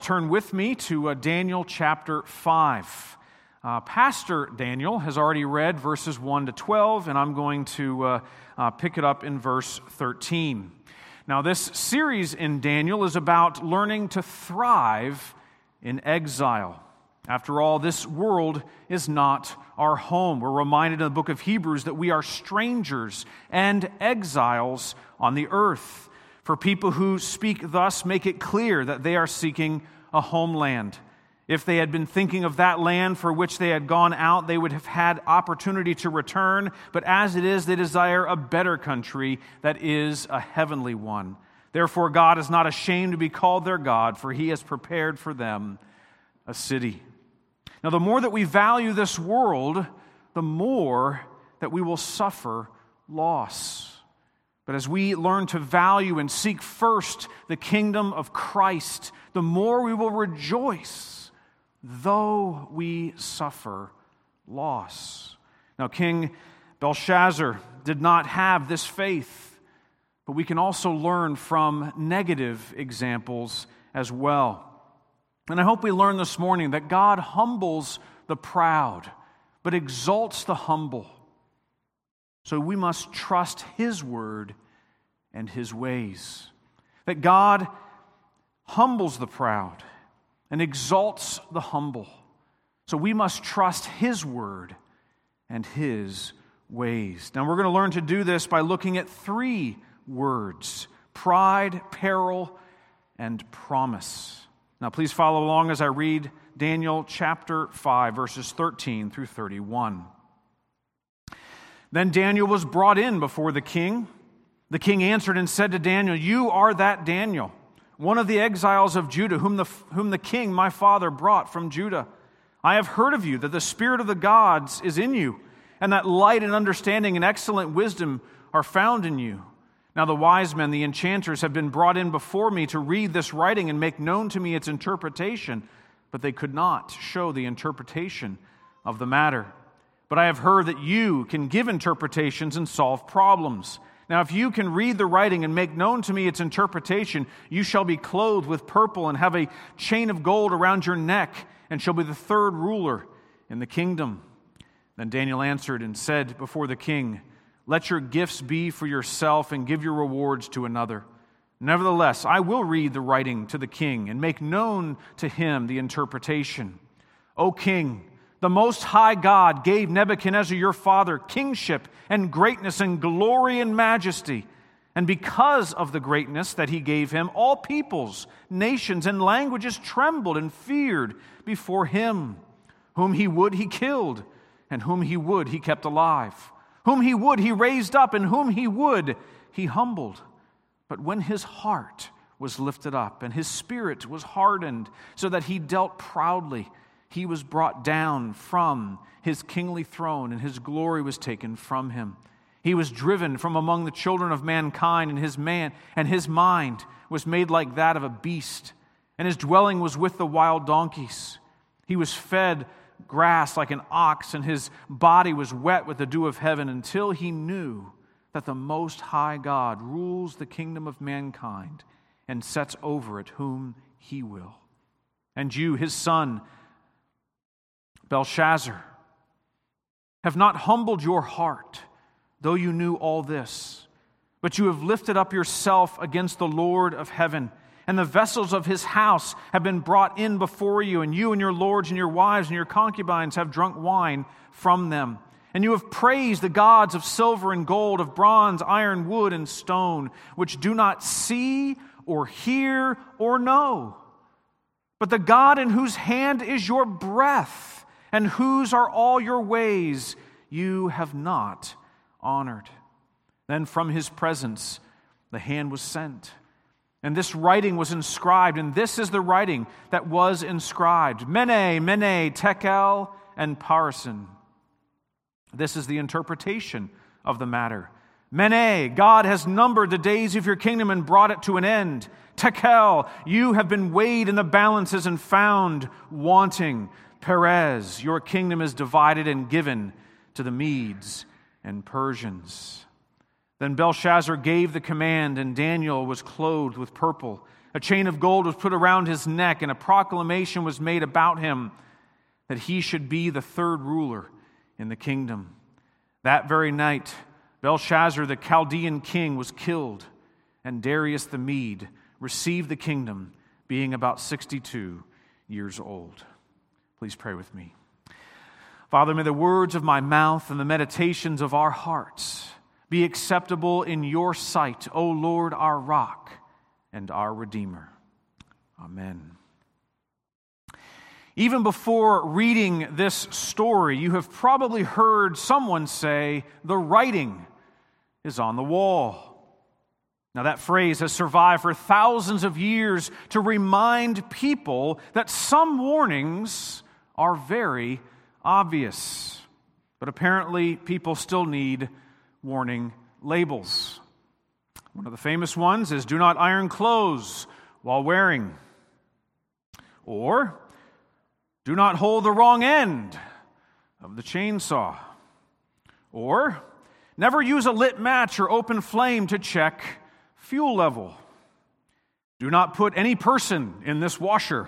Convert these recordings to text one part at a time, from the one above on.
Turn with me to Daniel chapter 5. Pastor Daniel has already read verses 1 to 12, and I'm going to pick it up in verse 13. Now, this series in Daniel is about learning to thrive in exile. After all, this world is not our home. We're reminded in the book of Hebrews that we are strangers and exiles on the earth. For people who speak thus make it clear that they are seeking a homeland. If they had been thinking of that land for which they had gone out, they would have had opportunity to return. But as it is, they desire a better country that is a heavenly one. Therefore, God is not ashamed to be called their God, for He has prepared for them a city. Now, the more that we value this world, the more that we will suffer loss. But as we learn to value and seek first the kingdom of Christ, the more we will rejoice, though we suffer loss. Now, King Belshazzar did not have this faith, but we can also learn from negative examples as well. And I hope we learn this morning that God humbles the proud, but exalts the humble. So we must trust His word and His ways. That God humbles the proud and exalts the humble. So we must trust His word and His ways. Now we're going to learn to do this by looking at three words: pride, peril, and promise. Now please follow along as I read Daniel chapter 5, verses 13 through 31. Then Daniel was brought in before the king. The king answered and said to Daniel, "You are that Daniel, one of the exiles of Judah, whom the king, my father, brought from Judah. I have heard of you, that the spirit of the gods is in you, and that light and understanding and excellent wisdom are found in you. Now the wise men, the enchanters, have been brought in before me to read this writing and make known to me its interpretation, but they could not show the interpretation of the matter. But I have heard that you can give interpretations and solve problems. Now, if you can read the writing and make known to me its interpretation, you shall be clothed with purple and have a chain of gold around your neck, and shall be the third ruler in the kingdom." Then Daniel answered and said before the king, "Let your gifts be for yourself and give your rewards to another. Nevertheless, I will read the writing to the king and make known to him the interpretation. O king, the Most High God gave Nebuchadnezzar your father kingship and greatness and glory and majesty. And because of the greatness that He gave him, all peoples, nations, and languages trembled and feared before him. Whom He would, He killed, and whom He would, He kept alive. Whom He would, He raised up, and whom He would, He humbled. But when his heart was lifted up, and his spirit was hardened, so that he dealt proudly, He was brought down from His kingly throne, and His glory was taken from Him. He was driven from among the children of mankind, and His mind was made like that of a beast, and His dwelling was with the wild donkeys. He was fed grass like an ox, and His body was wet with the dew of heaven, until He knew that the Most High God rules the kingdom of mankind and sets over it whom He will. And you, His son, Belshazzar, have not humbled your heart, though you knew all this, but you have lifted up yourself against the Lord of heaven, and the vessels of His house have been brought in before you, and you and your lords and your wives and your concubines have drunk wine from them. And you have praised the gods of silver and gold, of bronze, iron, wood, and stone, which do not see or hear or know. But the God in whose hand is your breath, and whose are all your ways, you have not honored. Then from His presence the hand was sent, and this writing was inscribed, and this is the writing that was inscribed: Mene, Mene, Tekel, and Parsin. This is the interpretation of the matter. Mene, God has numbered the days of your kingdom and brought it to an end. Tekel, you have been weighed in the balances and found wanting. Perez, your kingdom is divided and given to the Medes and Persians. Then Belshazzar gave the command, and Daniel was clothed with purple, A chain of gold was put around his neck, and a proclamation was made about him that he should be the third ruler in the kingdom. That very night, Belshazzar, the Chaldean king, was killed, and Darius the Mede received the kingdom, being about 62 years old. Please pray with me. Father, may the words of my mouth and the meditations of our hearts be acceptable in your sight, O Lord, our rock and our Redeemer. Amen. Even before reading this story, you have probably heard someone say, "The writing is on the wall." Now, that phrase has survived for thousands of years to remind people that some warnings are very obvious. But apparently, people still need warning labels. One of the famous ones is, "Do not iron clothes while wearing." Or, "Do not hold the wrong end of the chainsaw." Or, "Never use a lit match or open flame to check fuel level." "Do not put any person in this washer."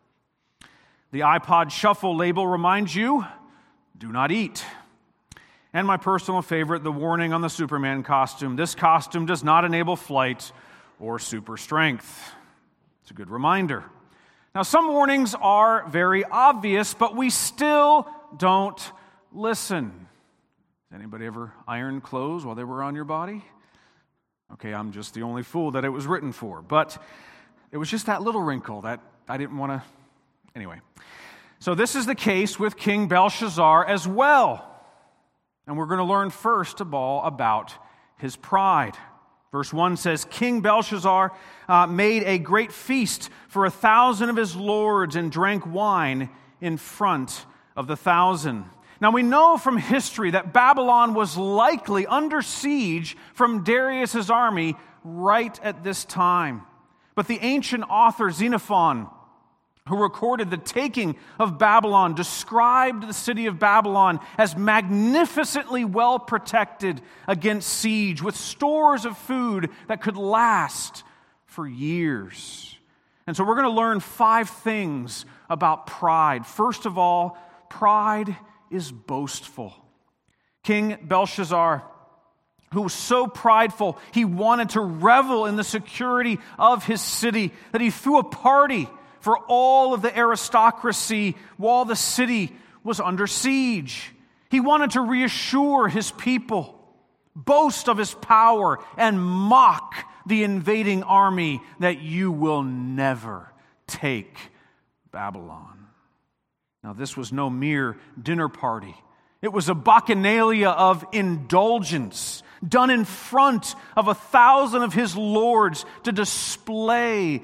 The iPod Shuffle label reminds you, "Do not eat." And my personal favorite, the warning on the Superman costume. "This costume does not enable flight or super strength." It's a good reminder. Now, some warnings are very obvious, but we still don't listen. Has anybody ever ironed clothes while they were on your body? Okay, I'm just the only fool that it was written for. But it was just that little wrinkle that I didn't want to... Anyway. So this is the case with King Belshazzar as well. And we're going to learn first of all about his pride. Verse 1 says, "King Belshazzar made a great feast for 1,000 of his lords and drank wine in front of the 1,000. Now we know from history that Babylon was likely under siege from Darius' army right at this time. But the ancient author Xenophon, who recorded the taking of Babylon, described the city of Babylon as magnificently well protected against siege, with stores of food that could last for years. And so we're going to learn 5 things about pride. First of all, pride is boastful. King Belshazzar, who was so prideful, he wanted to revel in the security of his city, that he threw a party for all of the aristocracy while the city was under siege. He wanted to reassure his people, boast of his power, and mock the invading army that you will never take Babylon. Now, this was no mere dinner party. It was a bacchanalia of indulgence done in front of 1,000 of his lords to display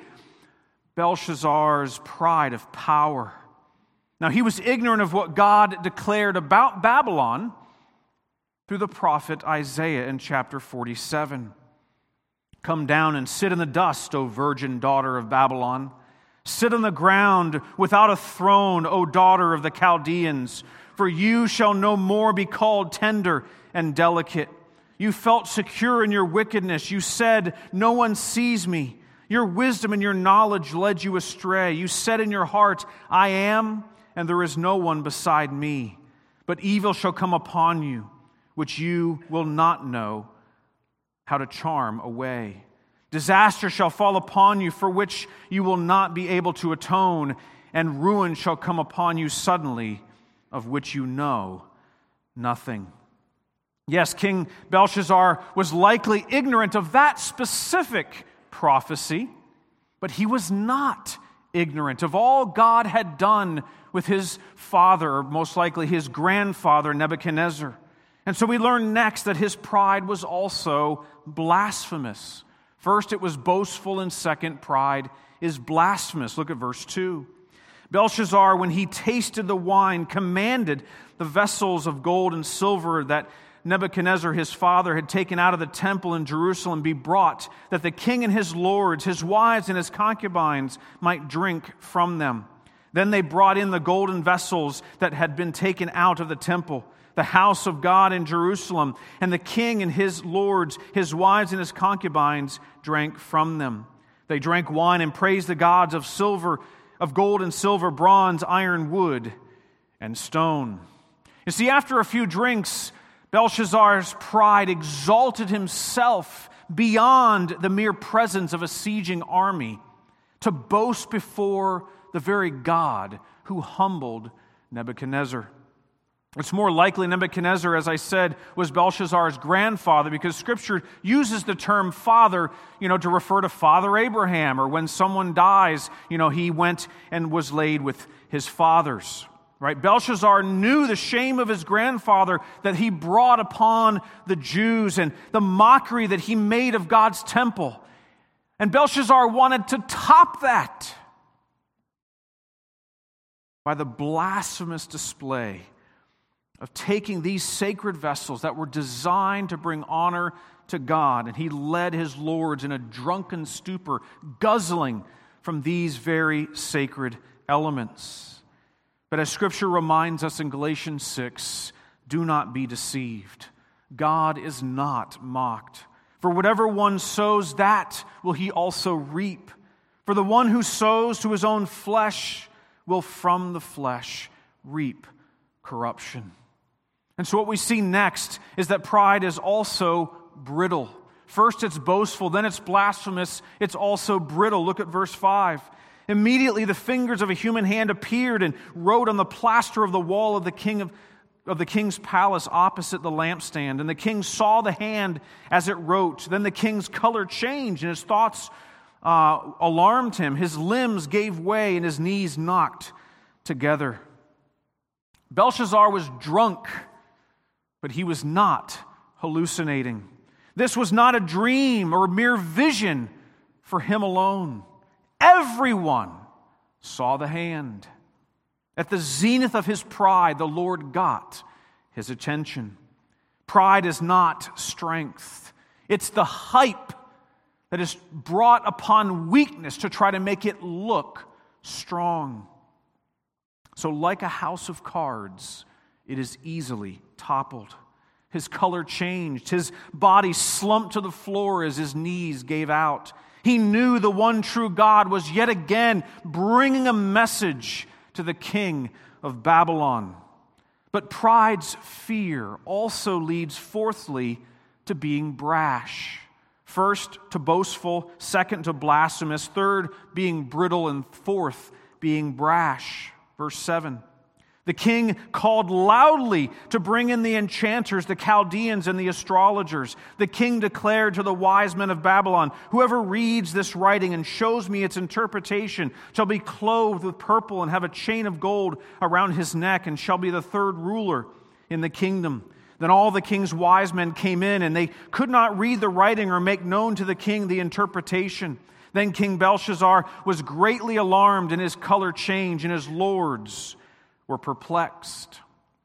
Belshazzar's pride of power. Now, he was ignorant of what God declared about Babylon through the prophet Isaiah in chapter 47. "Come down and sit in the dust, O virgin daughter of Babylon. Sit on the ground without a throne, O daughter of the Chaldeans. For you shall no more be called tender and delicate. You felt secure in your wickedness. You said, 'No one sees me.' Your wisdom and your knowledge led you astray. You said in your heart, 'I am, and there is no one beside me.' But evil shall come upon you, which you will not know how to charm away. Disaster shall fall upon you, for which you will not be able to atone, and ruin shall come upon you suddenly, of which you know nothing." Yes, King Belshazzar was likely ignorant of that specific prophecy, but he was not ignorant of all God had done with his father, or most likely his grandfather, Nebuchadnezzar. And so we learn next that his pride was also blasphemous. First, it was boastful, and second, pride is blasphemous. Look at verse 2. "Belshazzar, when he tasted the wine, commanded the vessels of gold and silver that Nebuchadnezzar, his father, had taken out of the temple in Jerusalem be brought, that the king and his lords, his wives and his concubines might drink from them. Then they brought in the golden vessels that had been taken out of the temple, the house of God in Jerusalem, and the king and his lords, his wives and his concubines drank from them. They drank wine and praised the gods of silver, of gold and silver, bronze, iron, wood, and stone. You see, after a few drinks, Belshazzar's pride exalted himself beyond the mere presence of a sieging army to boast before the very God who humbled Nebuchadnezzar. It's more likely Nebuchadnezzar, as I said, was Belshazzar's grandfather, because Scripture uses the term father, to refer to Father Abraham, or when someone dies, he went and was laid with his fathers. Right? Belshazzar knew the shame of his grandfather that he brought upon the Jews and the mockery that he made of God's temple. And Belshazzar wanted to top that by the blasphemous display of taking these sacred vessels that were designed to bring honor to God. And he led his lords in a drunken stupor, guzzling from these very sacred elements. But as Scripture reminds us in Galatians 6, do not be deceived. God is not mocked. For whatever one sows, that will he also reap. For the one who sows to his own flesh will from the flesh reap corruption. And so what we see next is that pride is also brittle. First it's boastful, then it's blasphemous, it's also brittle. Look at verse 5. Immediately the fingers of a human hand appeared and wrote on the plaster of the wall of the king's palace opposite the lampstand. And the king saw the hand as it wrote. Then the king's color changed, and his thoughts alarmed him. His limbs gave way, and his knees knocked together. Belshazzar was drunk, but he was not hallucinating. This was not a dream or a mere vision for him alone. Everyone saw the hand. At the zenith of his pride, the Lord got his attention. Pride is not strength. It's the hype that is brought upon weakness to try to make it look strong. So like a house of cards, it is easily toppled. His color changed. His body slumped to the floor as his knees gave out. He knew the one true God was yet again bringing a message to the king of Babylon. But pride's fear also leads, fourthly, to being brash. First, to boastful. Second, to blasphemous. Third, being brittle. And fourth, being brash. Verse 7. The king called loudly to bring in the enchanters, the Chaldeans, and the astrologers. The king declared to the wise men of Babylon, whoever reads this writing and shows me its interpretation shall be clothed with purple and have a chain of gold around his neck and shall be the third ruler in the kingdom. Then all the king's wise men came in, and they could not read the writing or make known to the king the interpretation. Then King Belshazzar was greatly alarmed, and his color changed, and his lords were perplexed.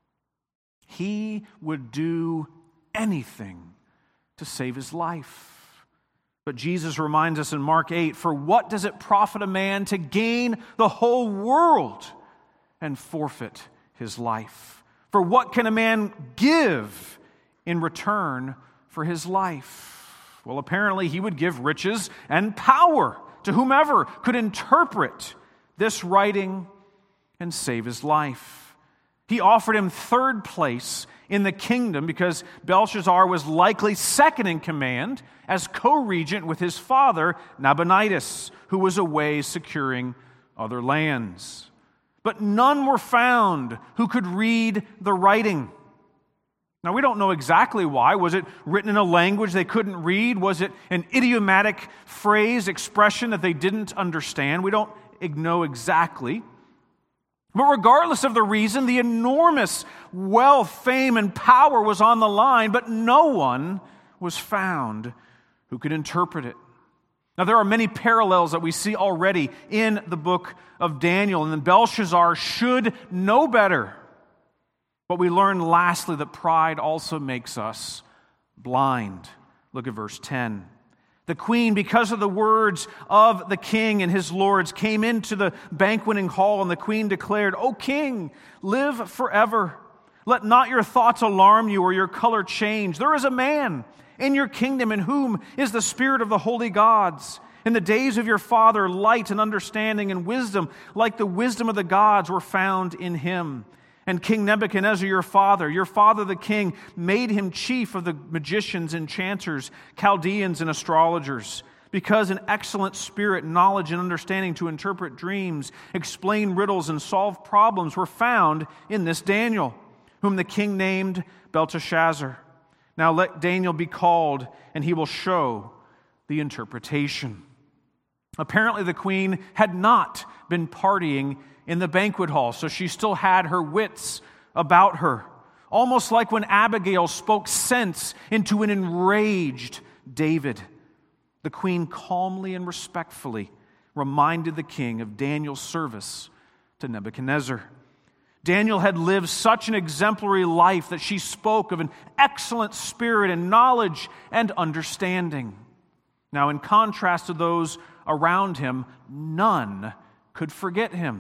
He would do anything to save his life. But Jesus reminds us in Mark 8, for what does it profit a man to gain the whole world and forfeit his life? For what can a man give in return for his life? Well, apparently he would give riches and power to whomever could interpret this writing and save his life. He offered him third place in the kingdom because Belshazzar was likely second in command as co-regent with his father Nabonidus, who was away securing other lands. But none were found who could read the writing. Now, we don't know exactly why. Was it written in a language they couldn't read? Was it an idiomatic phrase, expression that they didn't understand? We don't know exactly. But regardless of the reason, the enormous wealth, fame, and power was on the line, but no one was found who could interpret it. Now, there are many parallels that we see already in the book of Daniel, and then Belshazzar should know better. But we learn lastly that pride also makes us blind. Look at verse 10. The queen, because of the words of the king and his lords, came into the banqueting hall, and the queen declared, O king, live forever. Let not your thoughts alarm you or your color change. There is a man in your kingdom in whom is the spirit of the holy gods. In the days of your father, light and understanding and wisdom, like the wisdom of the gods, were found in him. And King Nebuchadnezzar, your father the king, made him chief of the magicians, enchanters, Chaldeans, and astrologers, because an excellent spirit, knowledge, and understanding to interpret dreams, explain riddles, and solve problems were found in this Daniel, whom the king named Belteshazzar. Now let Daniel be called, and he will show the interpretation. Apparently the queen had not been partying in the banquet hall, so she still had her wits about her. Almost like when Abigail spoke sense into an enraged David. The queen calmly and respectfully reminded the king of Daniel's service to Nebuchadnezzar. Daniel had lived such an exemplary life that she spoke of an excellent spirit and knowledge and understanding. Now, in contrast to those around him, none could forget him.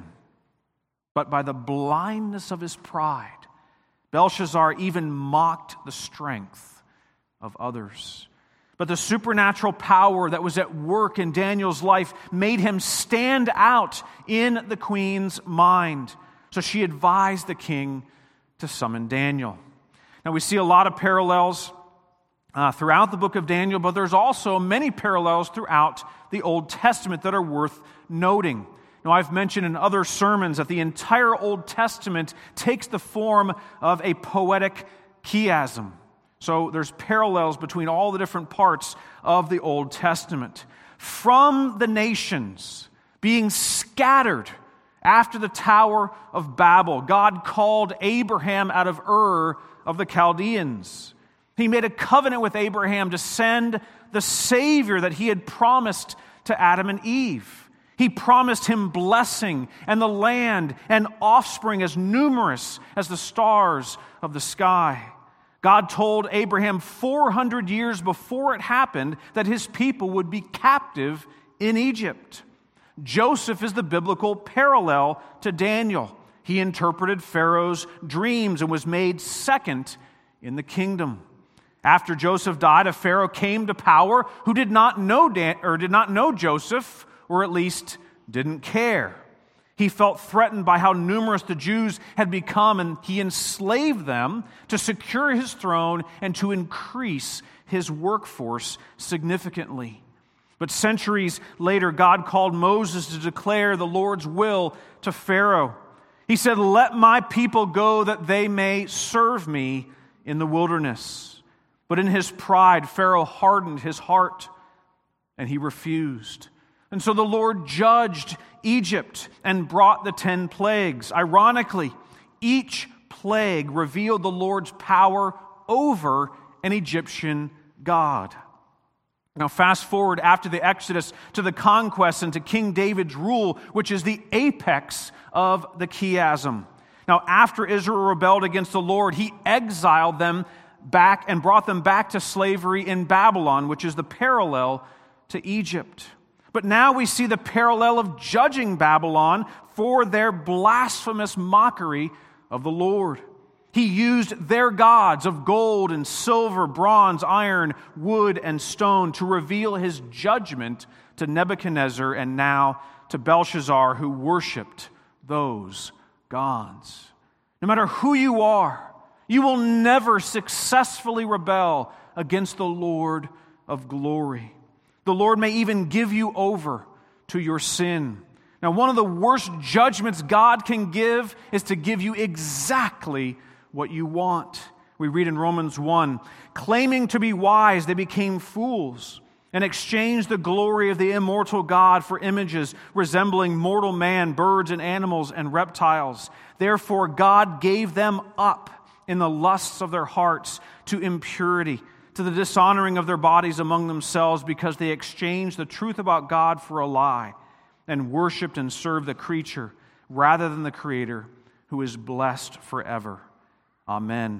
But by the blindness of his pride, Belshazzar even mocked the strength of others. But the supernatural power that was at work in Daniel's life made him stand out in the queen's mind. So she advised the king to summon Daniel. Now we see a lot of parallels throughout the book of Daniel, but there's also many parallels throughout the Old Testament that are worth noting. Now, I've mentioned in other sermons that the entire Old Testament takes the form of a poetic chiasm. So there's parallels between all the different parts of the Old Testament. From the nations being scattered after the Tower of Babel, God called Abraham out of Ur of the Chaldeans. He made a covenant with Abraham to send the Savior that he had promised to Adam and Eve. He promised him blessing and the land and offspring as numerous as the stars of the sky. God told Abraham 400 years before it happened that his people would be captive in Egypt. Joseph is the biblical parallel to Daniel. He interpreted Pharaoh's dreams and was made second in the kingdom. After Joseph died, a Pharaoh came to power who did not know Joseph, or at least didn't care. He felt threatened by how numerous the Jews had become, and he enslaved them to secure his throne and to increase his workforce significantly. But centuries later, God called Moses to declare the Lord's will to Pharaoh. He said, "Let my people go that they may serve me in the wilderness." But in his pride, Pharaoh hardened his heart, and he refused. And so the Lord judged Egypt and brought the 10 plagues. Ironically, each plague revealed the Lord's power over an Egyptian god. Now fast forward after the Exodus to the conquest and to King David's rule, which is the apex of the chiasm. Now after Israel rebelled against the Lord, he exiled them back and brought them back to slavery in Babylon, which is the parallel to Egypt. But now we see the parallel of judging Babylon for their blasphemous mockery of the Lord. He used their gods of gold and silver, bronze, iron, wood, and stone to reveal his judgment to Nebuchadnezzar and now to Belshazzar, who worshipped those gods. No matter who you are, you will never successfully rebel against the Lord of glory. The Lord may even give you over to your sin. Now, one of the worst judgments God can give is to give you exactly what you want. We read in Romans 1, claiming to be wise, they became fools and exchanged the glory of the immortal God for images resembling mortal man, birds and animals and reptiles. Therefore, God gave them up in the lusts of their hearts to impurity, to the dishonoring of their bodies among themselves, because they exchanged the truth about God for a lie and worshipped and served the creature rather than the Creator, who is blessed forever. Amen.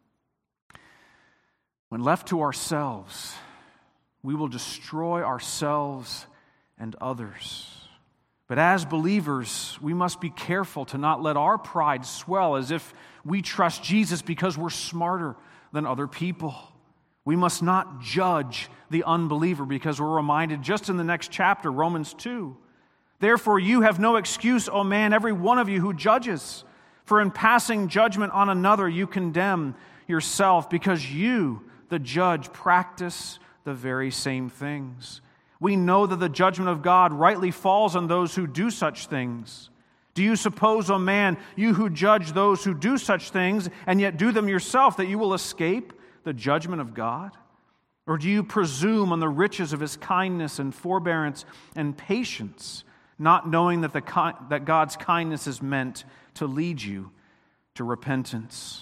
When left to ourselves, we will destroy ourselves and others. But as believers, we must be careful to not let our pride swell as if we trust Jesus because we're smarter than other people. We must not judge the unbeliever, because we're reminded just in the next chapter, Romans 2. Therefore you have no excuse, O man, every one of you who judges. For in passing judgment on another you condemn yourself, because you, the judge, practice the very same things. We know that the judgment of God rightly falls on those who do such things. Do you suppose, O man, you who judge those who do such things, and yet do them yourself, that you will escape the judgment of God? Or do you presume on the riches of His kindness and forbearance and patience, not knowing that God's kindness is meant to lead you to repentance?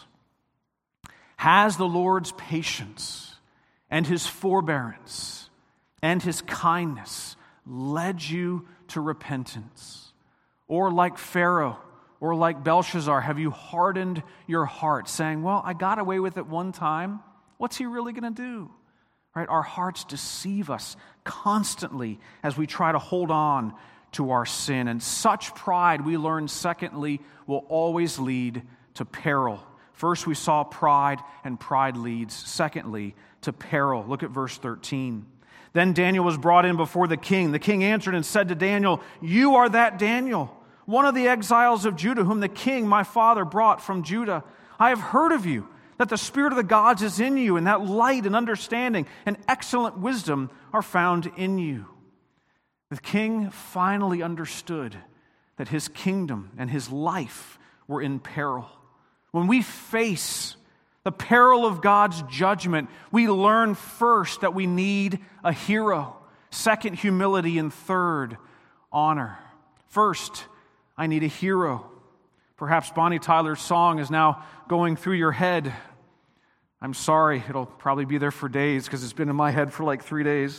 Has the Lord's patience and His forbearance and His kindness led you to repentance? Or like Pharaoh or like Belshazzar, have you hardened your heart, saying, well, I got away with it one time. What's He really going to do? Right? Our hearts deceive us constantly as we try to hold on to our sin. And such pride, we learn, secondly, will always lead to peril. First, we saw pride, and pride leads, secondly, to peril. Look at verse 13. Then Daniel was brought in before the king. The king answered and said to Daniel, you are that Daniel, one of the exiles of Judah, whom the king, my father, brought from Judah. I have heard of you, that the Spirit of the gods is in you, and that light and understanding and excellent wisdom are found in you. The king finally understood that his kingdom and his life were in peril. When we face the peril of God's judgment, we learn first that we need a hero. Second, humility, and third, honor. First, I need a hero. Perhaps Bonnie Tyler's song is now going through your head. I'm sorry, it'll probably be there for days because it's been in my head for like 3 days.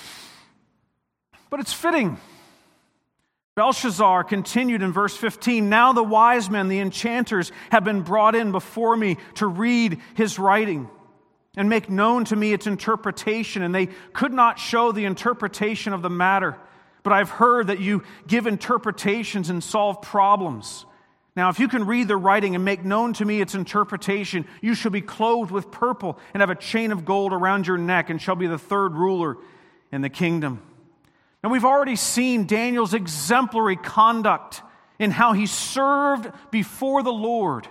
But it's fitting. Belshazzar continued in verse 15, now the wise men, the enchanters, have been brought in before me to read his writing and make known to me its interpretation, and they could not show the interpretation of the matter. But I've heard that you give interpretations and solve problems. Now, if you can read the writing and make known to me its interpretation, you shall be clothed with purple and have a chain of gold around your neck, and shall be the third ruler in the kingdom. Now, we've already seen Daniel's exemplary conduct in how he served before the Lord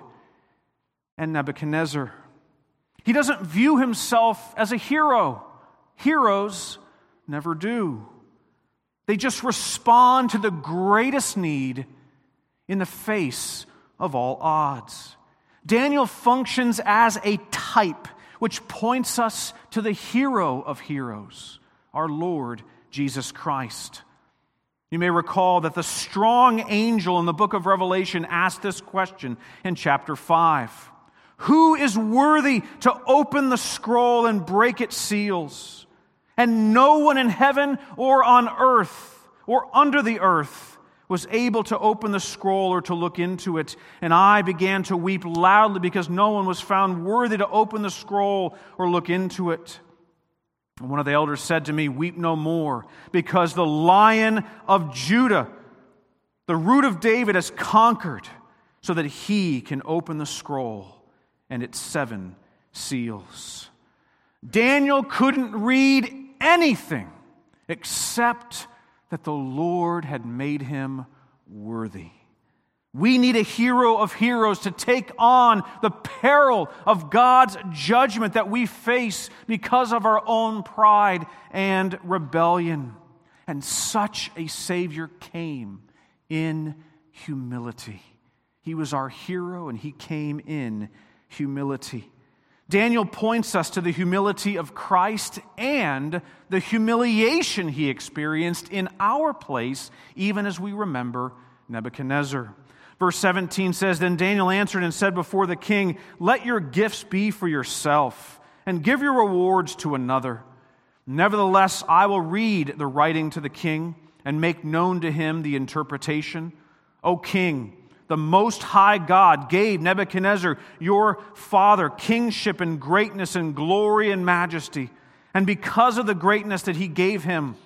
and Nebuchadnezzar. He doesn't view himself as a hero. Heroes never do. They just respond to the greatest need in the face of all odds. Daniel functions as a type which points us to the hero of heroes, our Lord Jesus Christ. You may recall that the strong angel in the book of Revelation asked this question in chapter 5. Who is worthy to open the scroll and break its seals? And no one in heaven or on earth or under the earth was able to open the scroll or to look into it. And I began to weep loudly because no one was found worthy to open the scroll or look into it. And one of the elders said to me, weep no more, because the Lion of Judah, the Root of David, has conquered, so that he can open the scroll and its 7 seals. Daniel couldn't read anything except that the Lord had made him worthy. We need a hero of heroes to take on the peril of God's judgment that we face because of our own pride and rebellion. And such a Savior came in humility. He was our hero, and he came in humility. Daniel points us to the humility of Christ and the humiliation he experienced in our place, even as we remember Nebuchadnezzar. Verse 17 says, Then Daniel answered and said before the king, Let your gifts be for yourself, and give your rewards to another. Nevertheless, I will read the writing to the king, and make known to him the interpretation. O king, the Most High God gave Nebuchadnezzar, your father, kingship and greatness and glory and majesty. And because of the greatness that he gave him,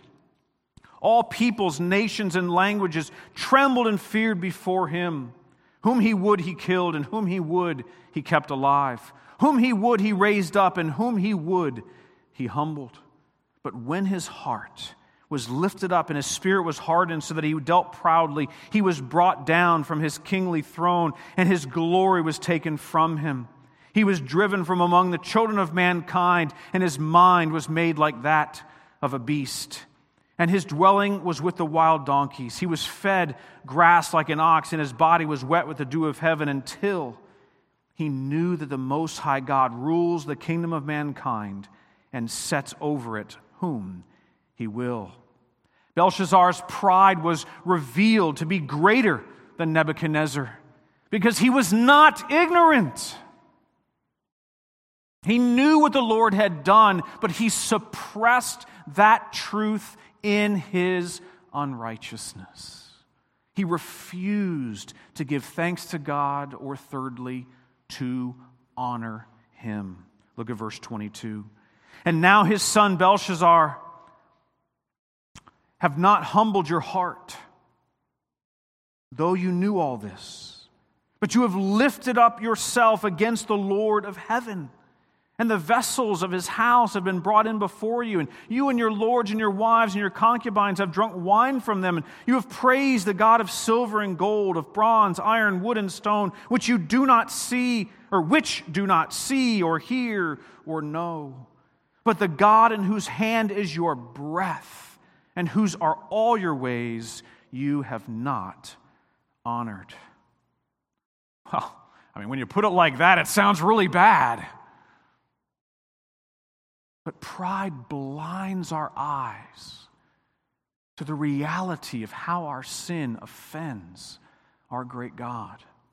all peoples, nations, and languages trembled and feared before him. Whom he would, he killed, and whom he would, he kept alive. Whom he would, he raised up, and whom he would, he humbled. But when his heart was lifted up and his spirit was hardened so that he dealt proudly, he was brought down from his kingly throne, and his glory was taken from him. He was driven from among the children of mankind, and his mind was made like that of a beast. And his dwelling was with the wild donkeys. He was fed grass like an ox, and his body was wet with the dew of heaven, until he knew that the Most High God rules the kingdom of mankind and sets over it whom he will. Belshazzar's pride was revealed to be greater than Nebuchadnezzar because he was not ignorant. He knew what the Lord had done, but he suppressed that truth in his unrighteousness. He refused to give thanks to God, or thirdly, to honor him. Look at verse 22. And now his son Belshazzar have not humbled your heart, though you knew all this, but you have lifted up yourself against the Lord of heaven. And the vessels of his house have been brought in before you, and you and your lords and your wives and your concubines have drunk wine from them, and you have praised the God of silver and gold, of bronze, iron, wood, and stone, which do not see or hear or know. But the God in whose hand is your breath, and whose are all your ways, you have not honored. Well, when you put it like that, it sounds really bad. But pride blinds our eyes to the reality of how our sin offends our great God.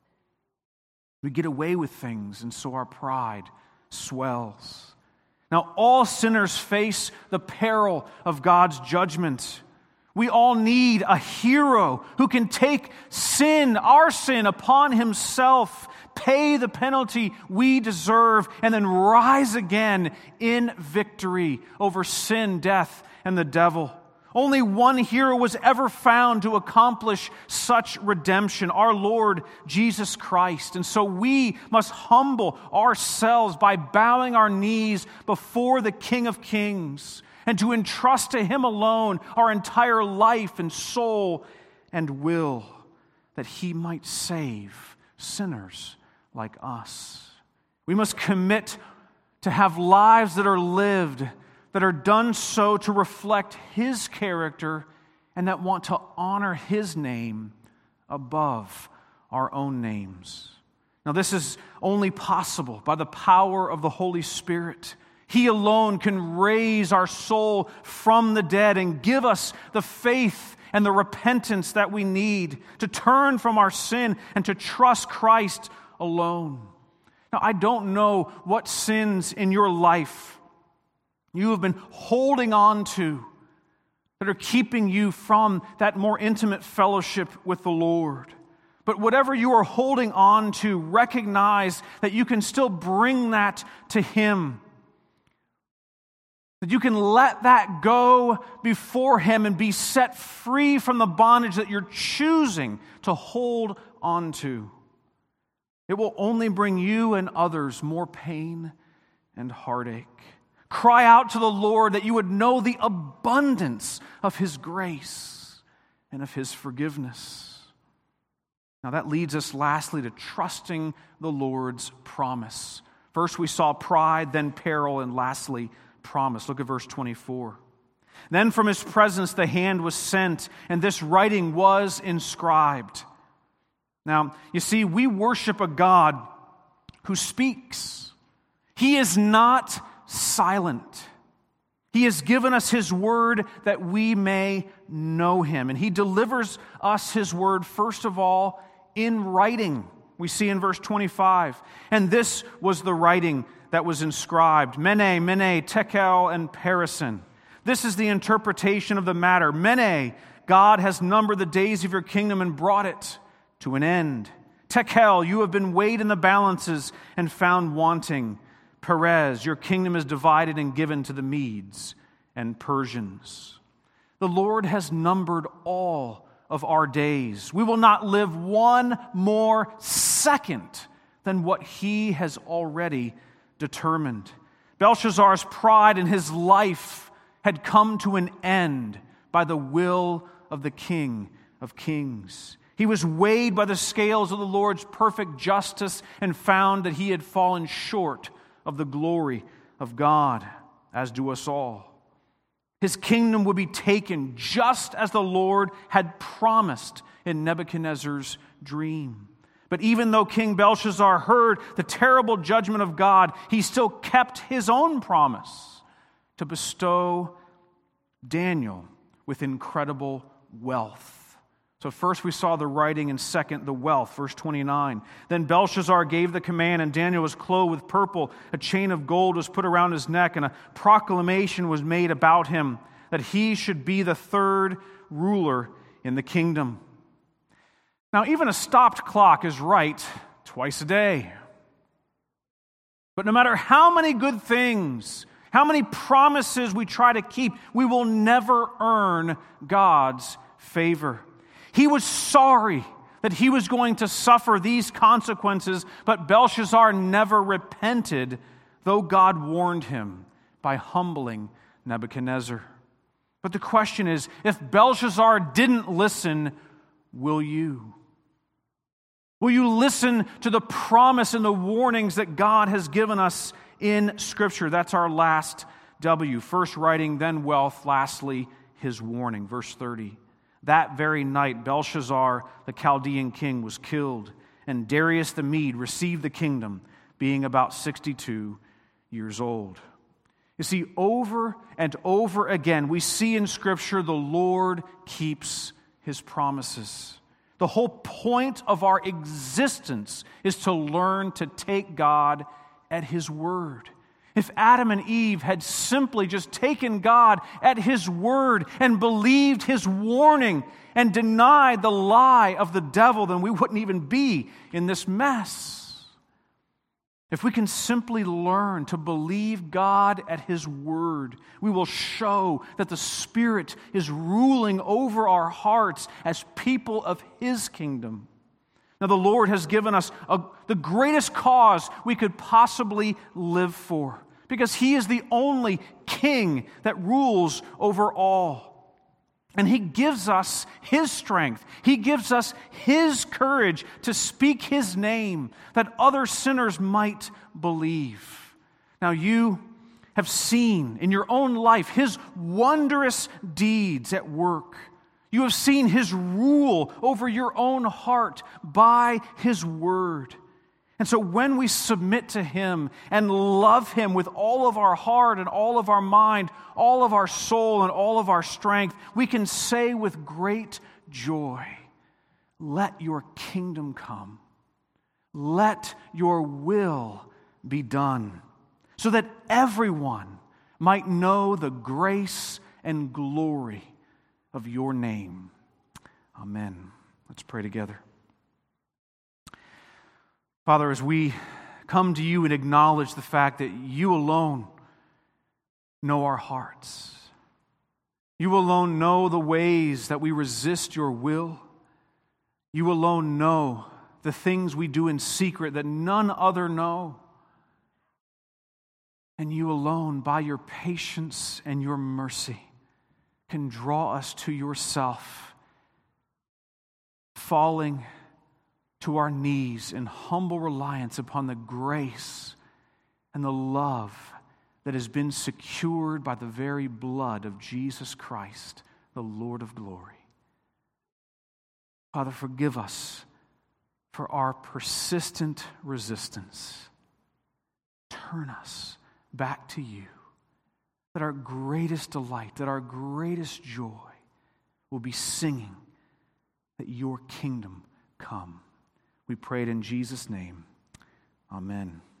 We get away with things, and so our pride swells. Now, all sinners face the peril of God's judgment. We all need a hero who can take our sin upon himself, pay the penalty we deserve, and then rise again in victory over sin, death, and the devil. Only one hero was ever found to accomplish such redemption, our Lord Jesus Christ. And so we must humble ourselves by bowing our knees before the King of Kings, and to entrust to him alone our entire life and soul and will, that he might save sinners like us. We must commit to have lives that are lived, that are done so to reflect his character, and that want to honor his name above our own names. Now, this is only possible by the power of the Holy Spirit. He alone can raise our soul from the dead and give us the faith and the repentance that we need to turn from our sin and to trust Christ alone. Now, I don't know what sins in your life you have been holding on to that are keeping you from that more intimate fellowship with the Lord. But whatever you are holding on to, recognize that you can still bring that to him. That you can let that go before him and be set free from the bondage that you're choosing to hold on to. It will only bring you and others more pain and heartache. Cry out to the Lord that you would know the abundance of his grace and of his forgiveness. Now that leads us lastly to trusting the Lord's promise. First we saw pride, then peril, and lastly promise. Look at verse 24. Then from his presence the hand was sent, and this writing was inscribed. Now, you see, we worship a God who speaks. He is not silent. He has given us his word that we may know him. And he delivers us his word, first of all, in writing. We see in verse 25. And this was the writing that was inscribed. Mene, Mene, Tekel, and Parsin. This is the interpretation of the matter. Mene, God has numbered the days of your kingdom and brought it to an end. Tekel, you have been weighed in the balances and found wanting. Peres, your kingdom is divided and given to the Medes and Persians. The Lord has numbered all of our days. We will not live one more second than what he has already determined. Belshazzar's pride in his life had come to an end by the will of the King of Kings. He was weighed by the scales of the Lord's perfect justice and found that he had fallen short of the glory of God, as do us all. His kingdom would be taken just as the Lord had promised in Nebuchadnezzar's dream. But even though King Belshazzar heard the terrible judgment of God, he still kept his own promise to bestow Daniel with incredible wealth. So first we saw the writing, and second the wealth, verse 29. Then Belshazzar gave the command, and Daniel was clothed with purple. A chain of gold was put around his neck, and a proclamation was made about him that he should be the third ruler in the kingdom. Now, even a stopped clock is right twice a day. But no matter how many good things, how many promises we try to keep, we will never earn God's favor. He was sorry that he was going to suffer these consequences, but Belshazzar never repented, though God warned him by humbling Nebuchadnezzar. But the question is, if Belshazzar didn't listen, will you? Will you listen to the promise and the warnings that God has given us in Scripture? That's our last W. First writing, then wealth, lastly his warning. Verse 30. That very night, Belshazzar, the Chaldean king, was killed, and Darius the Mede received the kingdom, being about 62 years old. You see, over and over again, we see in Scripture the Lord keeps his promises. The whole point of our existence is to learn to take God at his word. If Adam and Eve had simply just taken God at his word and believed his warning and denied the lie of the devil, then we wouldn't even be in this mess. If we can simply learn to believe God at his word, we will show that the Spirit is ruling over our hearts as people of his kingdom. Now, the Lord has given us the greatest cause we could possibly live for, because he is the only king that rules over all. And he gives us his strength. He gives us his courage to speak his name, that other sinners might believe. Now, you have seen in your own life his wondrous deeds at work. You have seen his rule over your own heart by his word. And so when we submit to him and love him with all of our heart and all of our mind, all of our soul and all of our strength, we can say with great joy, let your kingdom come. Let your will be done, so that everyone might know the grace and glory of your name. Amen. Let's pray together. Father, as we come to you and acknowledge the fact that you alone know our hearts, you alone know the ways that we resist your will, you alone know the things we do in secret that none other know, and you alone, by your patience and your mercy, can draw us to yourself, falling to our knees in humble reliance upon the grace and the love that has been secured by the very blood of Jesus Christ, the Lord of glory. Father, forgive us for our persistent resistance. Turn us back to you, that our greatest delight, that our greatest joy will be singing that your kingdom come. We pray it in Jesus' name. Amen.